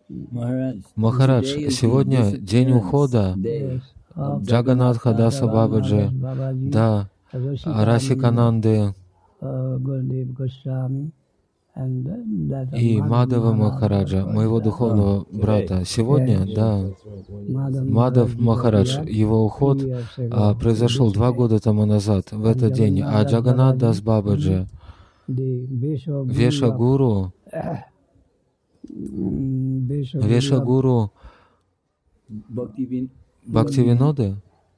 Махарадж, сегодня день ухода Джаганатха Даса Бабаджи, да, Расикананды и Мадава Махараджа, моего духовного брата. Сегодня, да, Мадав Махарадж, его уход произошел 2 года тому назад, в этот день. А Джаганат Дас Бабаджи, Вешагуру Бхактивиноды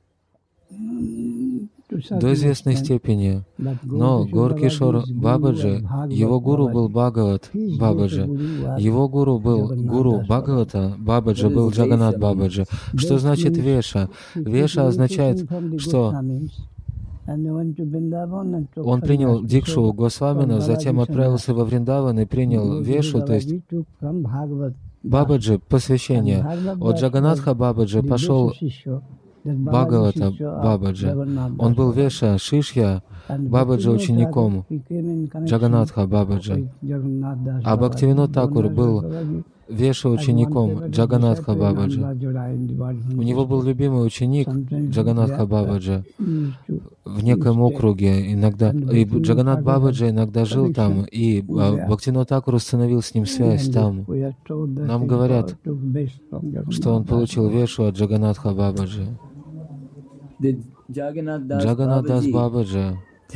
до известной степени. Но Горкишор Бабаджи, его гуру был Бхагават Бабаджи. Его гуру был гуру Бхагавата Бабаджи, был Джаганат Бабаджи. Что значит Веша? Веша означает, что он принял дикшу у Госвамина, затем отправился во Вриндаван и принял Вешу, то есть Бабаджи, посвящение. От Джаганатха Бабаджи пошел Бхагавата Бабаджи. Он был Веша, Шишья, Бабаджи учеником Джаганатха Бабаджи. А Бхактивинод Такур был Веша учеником Джаганатха Бабаджи. У него был любимый ученик Джаганатха Бабаджи в неком округе иногда. И Джаганат Бабаджи иногда жил там, и Бхактивинод Такур установил с ним связь там. Нам говорят, что он получил Вешу от Джаганатха Бабаджи. Джаганат Дас Бабаджи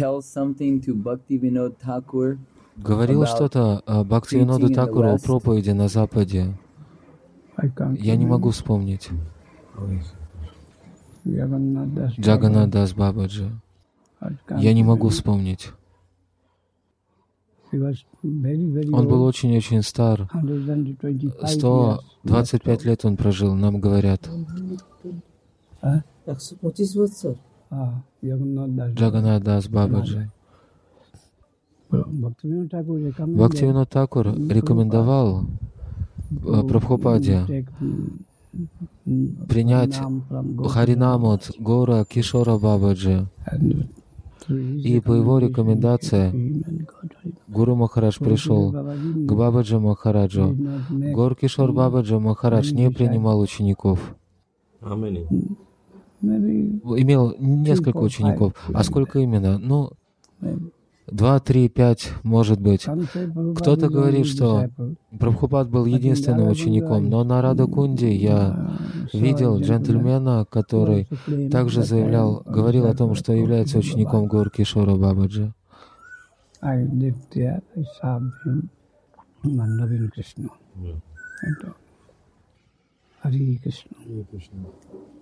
говорил что-то Бхактивиноду Такуру о проповеди на Западе. Я не могу вспомнить. Джаганат Дас Бабаджи. Я не могу вспомнить. Он был очень-очень стар. 125 лет он прожил, нам говорят. Джаганат Дас Бабаджи. Бхактивинод Такур рекомендовал Прабхупаде принять Харинам от Гора Кишора Бабаджи. И по его рекомендации Гуру Махарадж пришел к Бабаджи Махараджу. Гор Кишор Бабаджи Махарадж не принимал учеников. Имел несколько учеников. А сколько именно? 2, 3, 5, может быть. Кто-то говорит, что Прабхупад был единственным учеником, но на Радхакунде я видел джентльмена, который также говорил о том, что является учеником Гор Кишора Бабаджи. Hare Krishna.